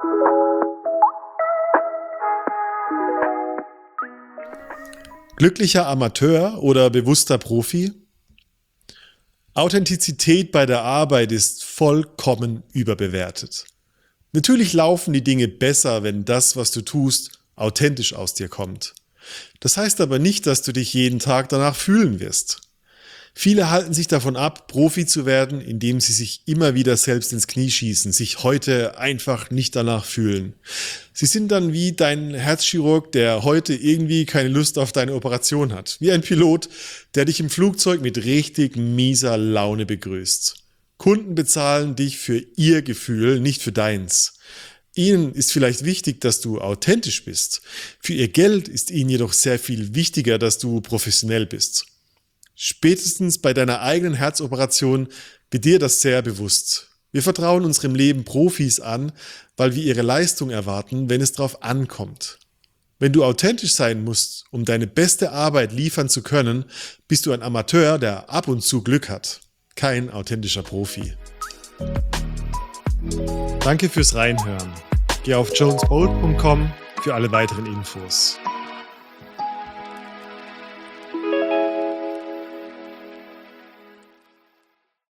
Glücklicher Amateur oder bewusster Profi? Authentizität bei der Arbeit ist vollkommen überbewertet. Natürlich laufen die Dinge besser, wenn das, was du tust, authentisch aus dir kommt. Das heißt aber nicht, dass du dich jeden Tag danach fühlen wirst. Viele halten sich davon ab, Profi zu werden, indem sie sich immer wieder selbst ins Knie schießen, sich heute einfach nicht danach fühlen. Sie sind dann wie dein Herzchirurg, der heute irgendwie keine Lust auf deine Operation hat. Wie ein Pilot, der dich im Flugzeug mit richtig mieser Laune begrüßt. Kunden bezahlen dich für ihr Gefühl, nicht für deins. Ihnen ist vielleicht wichtig, dass du authentisch bist. Für ihr Geld ist ihnen jedoch sehr viel wichtiger, dass du professionell bist. Spätestens bei deiner eigenen Herzoperation wird dir das sehr bewusst. Wir vertrauen unserem Leben Profis an, weil wir ihre Leistung erwarten, wenn es darauf ankommt. Wenn du authentisch sein musst, um deine beste Arbeit liefern zu können, bist du ein Amateur, der ab und zu Glück hat. Kein authentischer Profi. Danke fürs Reinhören. Geh auf jonesbolt.com für alle weiteren Infos.